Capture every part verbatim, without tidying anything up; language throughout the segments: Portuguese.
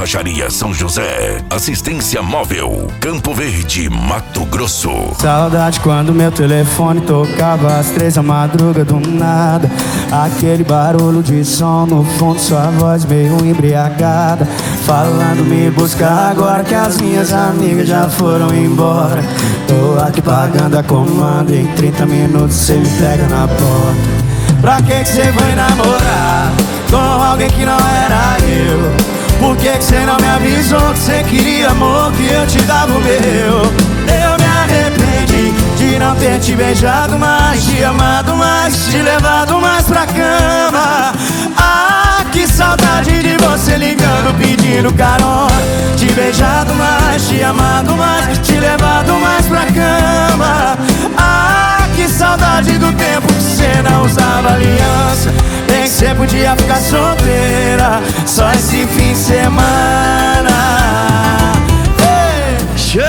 Borracharia São José. Assistência móvel, Campo Verde, Mato Grosso. Saudade quando meu telefone tocava às três da madruga do nada. Aquele barulho de som no fundo, sua voz meio embriagada, falando me buscar agora que as minhas amigas já foram embora. Tô aqui pagando a comanda, em trinta minutos cê me pega na porta. Pra que que cê foi namorar com alguém que não era eu? Por que que cê não me avisou que cê queria amor, que eu te dava o meu? Eu me arrependi de não ter te beijado mais, te amado mais, te levado mais pra cama. Ah, que saudade de você ligando, pedindo carona. Te beijado mais, te amado mais, te levado mais pra cama. Ah, que saudade do tempo que cê não usava aliança. Bem que cê podia ficar solteira só esse fim de semana. Hey! Show!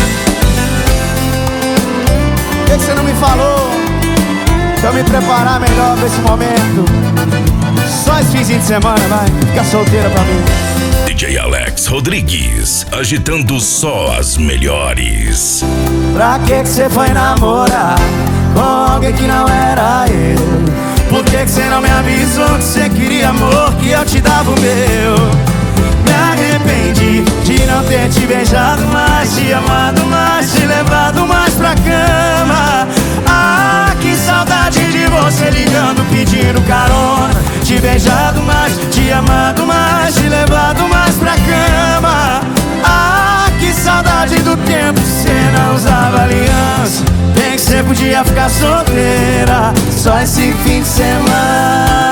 Por que cê não me falou pra eu me preparar melhor pra esse momento? Só esse fim de semana, vai, fica solteira pra mim. D J Alex Rodrigues, agitando só as melhores. Pra que que cê foi namorar com alguém que não era eu? Por que que cê não me avisou que cê queria amor, que eu te dava o meu? Me arrependi de não ter te beijado mais, te amado mais, te levado mais pra cama. Ah, que saudade de você ligando, pedindo carona. Te beijado mais, te amado mais, te levado mais pra cama. Ah, que saudade do tempo que cê não usava aliança. Bem que cê podia ficar solteira só esse fim de semana.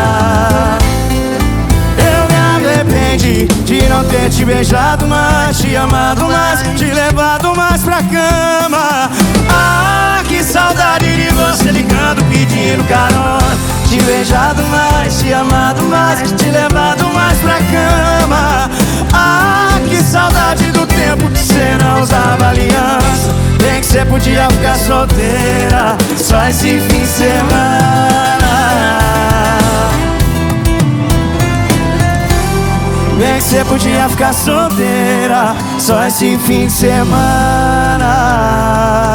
Eu me arrependi de não ter te beijado mais, te amado mais, te levado mais pra cama. Ah, que saudade de você ligando, pedindo carona. Te beijado mais, te amado mais, te levado mais pra cama. Ah, que saudade do tempo que cê não usava aliança. Bem que cê podia ficar solteira só esse fim de semana. Bem que cê podia ficar solteira só esse fim de semana.